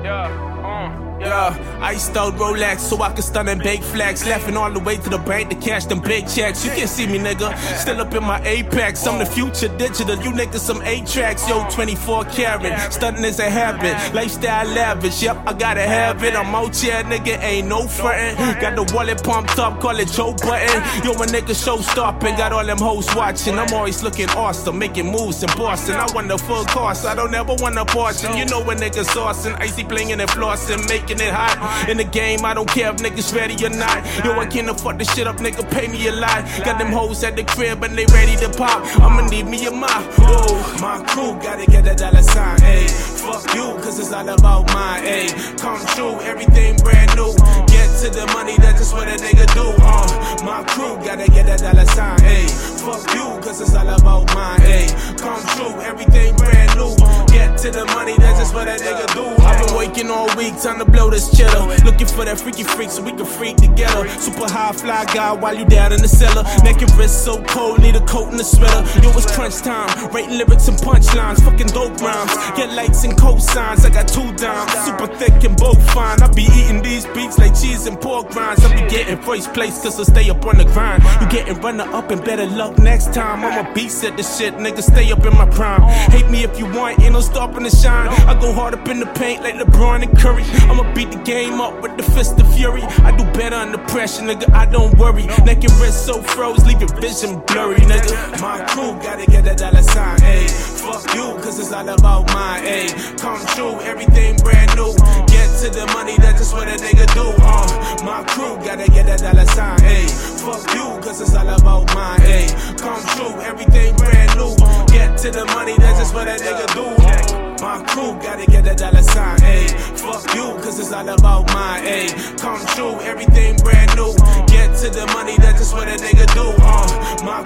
Iced out Rolex so I can stun and bake flags. Laughing all the way to the bank to cash them big checks. You can't see me, nigga. Still up in my Apex. I'm the future digital. You niggas some 8 tracks. Yo, 24 karat. Stunting is a habit. Lifestyle lavish. Yep, I gotta have it. I'm out here, nigga. Ain't no frontin'. Got the wallet pumped up. Call it Joe Button. Yo, a nigga show stopping. Got all them hoes watching. I'm always looking awesome. Making moves in Boston. I want the full cost. I don't ever want a portion. You know when niggas saucing. Icy blingin' and flossing. Making it hot. In the game, I don't care if niggas ready or not. Yo, I can't afford this shit up, nigga, pay me a lot. Got them hoes at the crib and they ready to pop. I'ma need me a mop. Whoa, my crew gotta get a dollar sign, ayy. Fuck you, cause it's all about mine, ayy. Come true, everything brand new. Get to the money, that's just what a nigga do. My crew gotta get a dollar sign, ayy. Fuck you, cause it's all about mine, ayy. Come true, everything brand new. Get to the money, that's just what a nigga do. I've been waking all week, time to blow this cheddar. Looking for that freaky freak so we can freak together. Super high fly guy while you down in the cellar. Neck and wrist so cold, need a coat and a sweater. Yo, it's crunch time, writing lyrics and punchlines. Fucking dope rhymes, get lights and cosigns. I got 2 dimes, super thick and both fine. I be eating these beats like cheese and pork rinds. I be getting first place cause I stay up on the grind. You getting runner up and better luck next time. I'm a beast at this shit, nigga, stay up in my prime. Hate me if you want, ain't no stopping to shine. I go hard up in the paint like LeBron and Curry. I'ma beat the game up with the fist of fury. I do better under pressure, nigga, I don't worry. Neck and wrist so froze, leave your vision blurry, nigga. My crew gotta get a dollar sign, ayy. Fuck you, cause it's all about mine, ayy. Come true, everything brand new. Get to the money, that's just what a nigga do. My crew gotta get a dollar sign, ayy. Fuck you, cause it's all about mine, ayy. Come true, everything brand new. Get to the money, that's just what a nigga do. My crew gotta get a dollar sign, ayy. Fuck you, cause it's all about mine, ayy. Come true, everything brand new. Get to the money, that's just what a nigga do. My